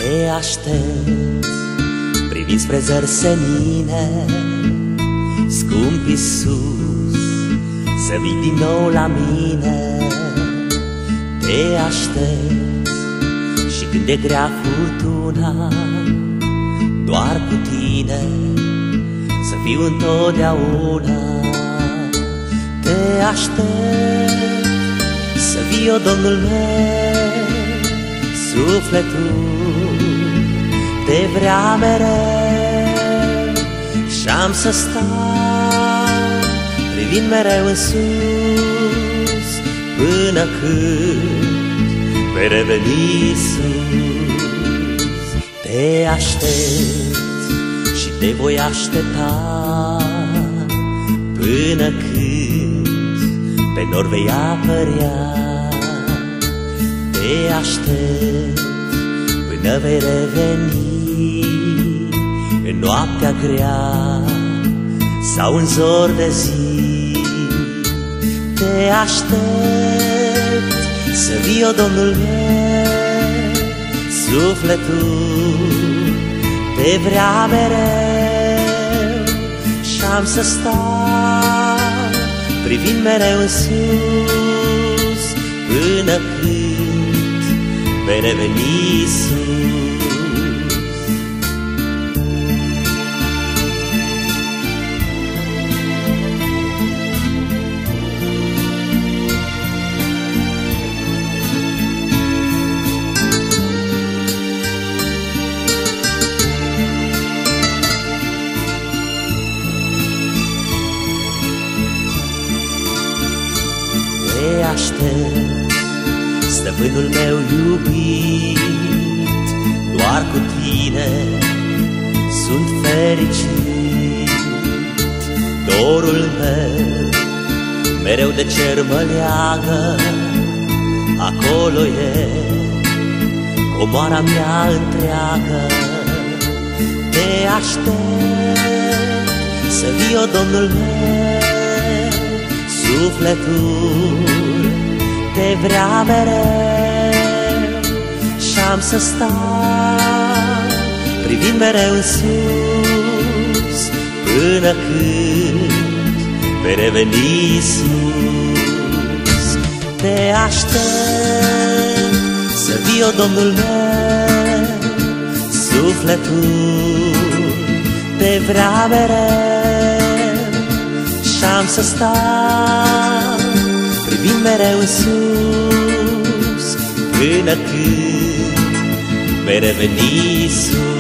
Te aștept, privind spre zări senine, scump Iisus, să vii din nou la mine. Te aștept și când e grea furtuna, doar cu tine să fiu întotdeauna. Te aștept să vii, o Domnul meu, sufletul te vrea mereu și-am să stau privind mereu în sus, până când vei reveni Iisus. Te aștept și te voi aștepta până când pe nor vei apărea. Te aștept până vei reveni în noaptea grea sau în zor de zi. Te aștept să vii, o Domnul meu, sufletul te vrea mereu și-am să stau privind mereu în sus, până când vei reveni Iisus. Te aștept, stăpânul meu iubit, doar cu tine sunt fericit. Dorul meu mereu de cer mă leagă, acolo e comoara mea întreagă. Te aștept să vii, o Domnul meu, sufletul te vrea mereu și-am să stau privind mereu în sus, până când vei reveni Iisus. Te aștept să vii, o Domnul meu, sufletul te vrea mereu și-am să stau privind mereu în sus, până când vei reveni Iisus.